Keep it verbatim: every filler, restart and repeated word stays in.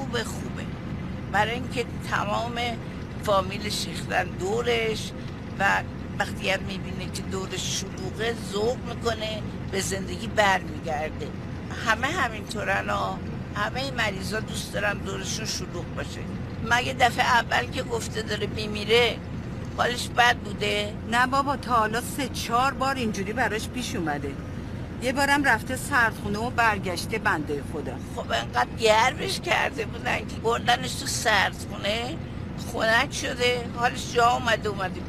خوبه خوبه، برای اینکه تمام فامیلش ریختن دورش و وقتی هم میبینه که دورش شلوغه ذوق میکنه به زندگی برمیگرده. همه همینطورن ها، همه این مریضا دوست دارن دورشون شلوغ باشه. مگه دفعه اول که گفته داره میمیره حالش بد بوده؟ نه بابا، تا حالا سه چهار بار اینجوری براش پیش اومده. یه بارم رفته سردخونه و برگشته بنده خدا. خب انقدر گرمش کرده بودن که بردنش تو سردخونه خنک شده، حالش جا اومده اومده